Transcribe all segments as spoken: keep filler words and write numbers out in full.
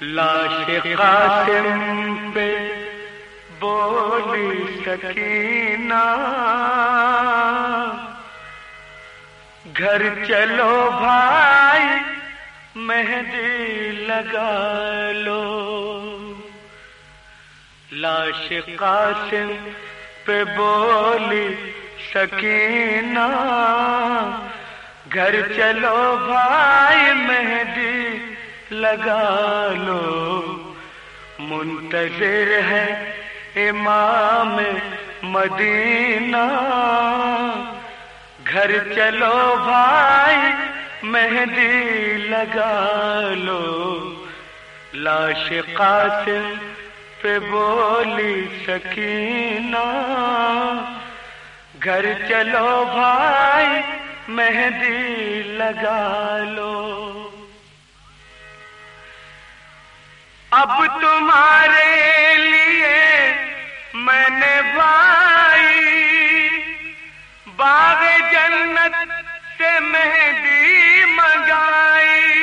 لاش قاسم پہ بولی سکینہ گھر چلو بھائی مہندی لگا لو. لاش قاسم پہ بولی سکینہ گھر چلو بھائی مہندی لگا لو. منتظر ہے امام مدینہ گھر چلو بھائی مہندی لگا لو. لاش قاسم پہ بولی سکینہ گھر چلو بھائی مہندی لگا لو. اب تمہارے لیے میں نے بھائی باغ جنت سے مہندی منگائی.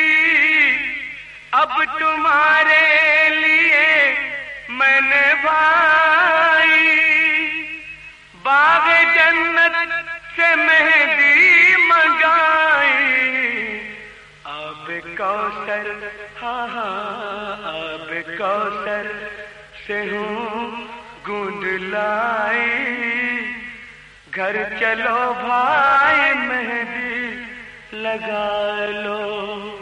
اب تمہارے لیے میں نے بھائی باغ جنت سے مہندی منگائی. آب کوثر ہاں ہاں آب کوثر سے ہوں گوند لائی. گھر چلو بھائی مہندی لگا لو.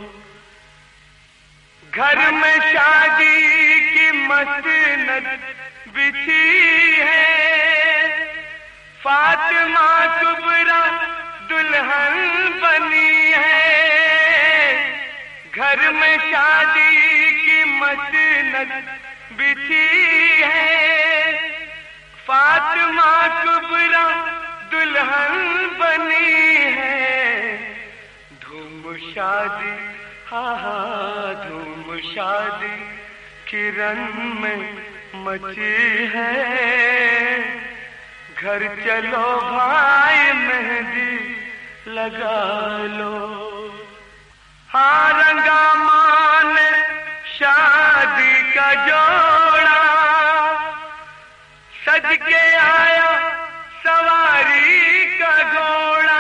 گھر میں شادی کی مسند بچھی ہے فاطمہ کبریٰ دلہن بنی ہے. گھر میں شادی کی مسند بچھی ہے فاطمہ کبریٰ دلہن بنی ہے. دھوم شادی ہاں ہاں دھوم شادی کی رن میں مچی ہے. گھر چلو بھائی مہندی لگا لو. ہاں رنگا مان شادی کا جوڑا سج کے آیا سواری کا گھوڑا.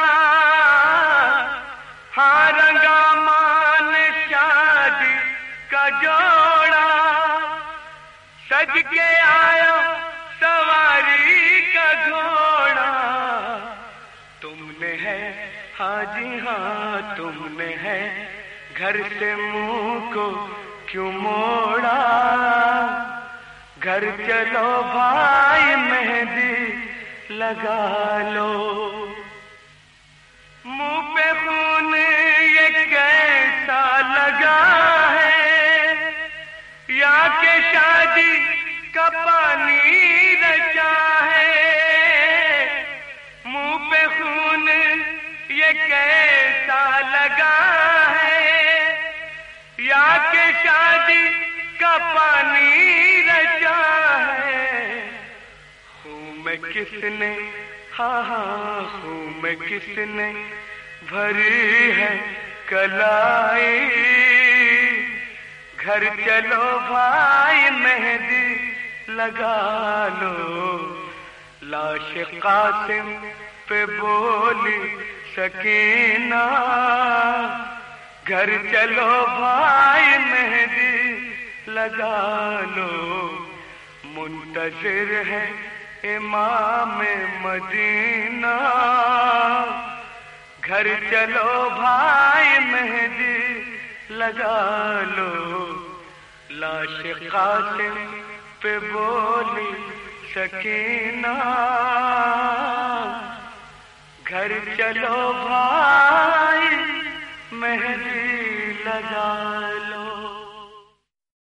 ہاں رنگا مان شادی کا جوڑا سج کے آیا سواری کا گھوڑا. تم نے ہے ہاں جی ہاں تم نے ہے گھر سے منہ کو کیوں موڑا. گھر چلو بھائی مہندی لگا لو. منہ پہ خون یہ کیسا لگا ہے یا کہ شادی کا پانی رچا ہے. منہ پہ خون یہ کیسا لگا ہے یا کہ شادی کا پانی رچا ہے. خون میں کس نے ہاں ہاں خون میں کس نے بھری ہے کلائی. گھر چلو بھائی مہندی لگا لو. لاش قاسم پہ بولی سکینہ گھر چلو بھائی مہندی لگا لو. منتظر ہے امام مدینہ گھر چلو بھائی مہندی لگا لو. لاش قاسم پہ بولی سکینہ گھر چلو بھائی مہندی لگا لو.